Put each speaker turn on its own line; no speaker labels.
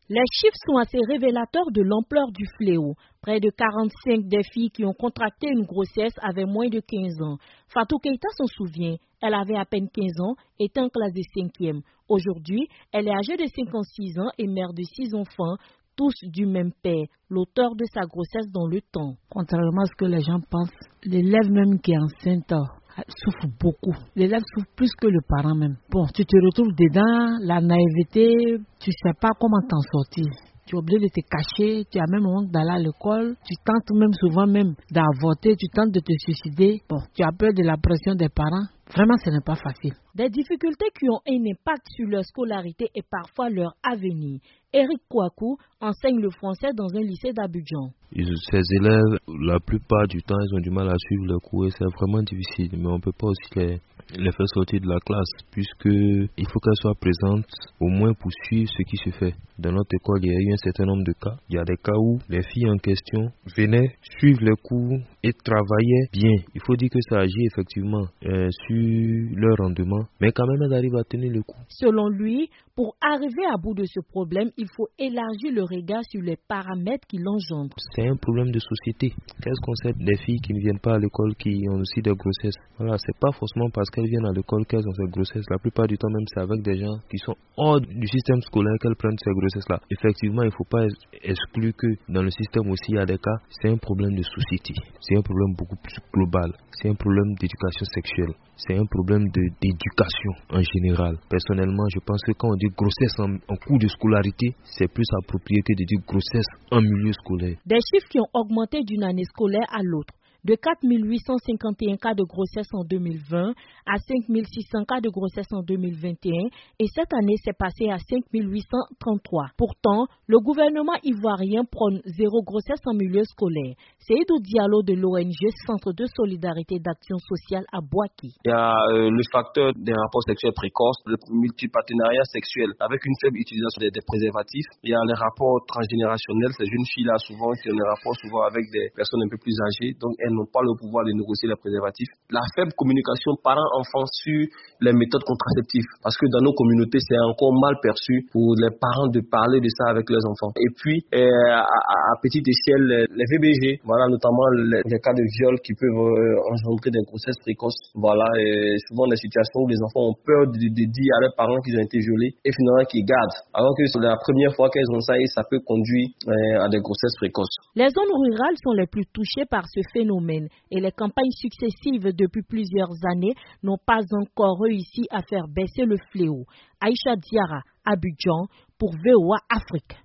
Les chiffres sont assez révélateurs de l'ampleur du fléau. Près de 45 des filles qui ont contracté une grossesse avaient moins de 15 ans. Fatou Keita s'en souvient, elle avait à peine 15 ans, était en classe de 5e. Aujourd'hui, elle est âgée de 56 ans et mère de 6 enfants, tous du même père, l'auteur de sa grossesse dans le temps.
Contrairement à ce que les gens pensent, l'élève même qui est enceinte souffre beaucoup. L'élève souffre plus que le parent même. Bon, tu te retrouves dedans, la naïveté, tu sais pas comment t'en sortir. Tu es obligé de te cacher, tu as même honte d'aller à l'école, tu tentes même souvent même d'avorter, tu tentes de te suicider. Bon, tu as peur de la pression des parents. Vraiment, ce n'est pas facile.
Des difficultés qui ont un impact sur leur scolarité et parfois leur avenir. Eric Kouakou enseigne le français dans un lycée d'Abidjan.
Ces élèves, la plupart du temps, ils ont du mal à suivre le cours et c'est vraiment difficile. Mais on ne peut pas aussi les faire sortir de la classe puisque il faut qu'elles soient présentes au moins pour suivre ce qui se fait. Dans notre école, il y a eu un certain nombre de cas. Il y a des cas où les filles en question venaient suivre les cours et travaillaient bien. Il faut dire que ça agit effectivement sur leur rendement, mais quand même elles arrivent à tenir le coup.
Selon lui, pour arriver à bout de ce problème, il faut élargir le regard sur les paramètres qui l'engendrent.
C'est un problème de société. Qu'est-ce qu'on sait des filles qui ne viennent pas à l'école, qui ont aussi des grossesses? Voilà, c'est pas forcément parce qu'elles viennent à l'école qu'elles ont ces grossesses. La plupart du temps même, c'est avec des gens qui sont hors du système scolaire qu'elles prennent ces grossesses-là. Effectivement, il ne faut pas exclure que dans le système aussi, il y a des cas. C'est un problème de société. C'est un problème beaucoup plus global. C'est un problème d'éducation sexuelle. C'est un problème d'éducation en général. Personnellement, je pense que quand on dit grossesse en cours de scolarité, c'est plus approprié que de dire grossesse en milieu scolaire.
Des chiffres qui ont augmenté d'une année scolaire à l'autre. De 4 851 cas de grossesse en 2020 à 5 600 cas de grossesse en 2021 et cette année c'est passé à 5 833. Pourtant, le gouvernement ivoirien prône zéro grossesse en milieu scolaire. C'est Seydou Diallo de l'ONG Centre de solidarité d'action sociale à Boaki.
Il y a le facteur des rapports sexuels précoces, le multipartenariat sexuel avec une faible utilisation des préservatifs. Il y a les rapports transgénérationnels, ces jeunes filles là souvent qui ont des rapports souvent avec des personnes un peu plus âgées, donc elles n'ont pas le pouvoir de négocier les préservatifs. La faible communication parents-enfants sur les méthodes contraceptives, parce que dans nos communautés, c'est encore mal perçu pour les parents de parler de ça avec leurs enfants. Et puis, à petite échelle, les VBG, voilà, notamment les cas de viol qui peuvent engendrer des grossesses précoces. Voilà, et souvent des situations où les enfants ont peur de dire à leurs parents qu'ils ont été violés et finalement qu'ils gardent. Alors que c'est la première fois qu'elles ont ça et ça peut conduire à des grossesses précoces.
Les zones rurales sont les plus touchées par ce phénomène et les campagnes successives depuis plusieurs années n'ont pas encore réussi à faire baisser le fléau. Aïcha Diara, Abidjan, pour VOA Afrique.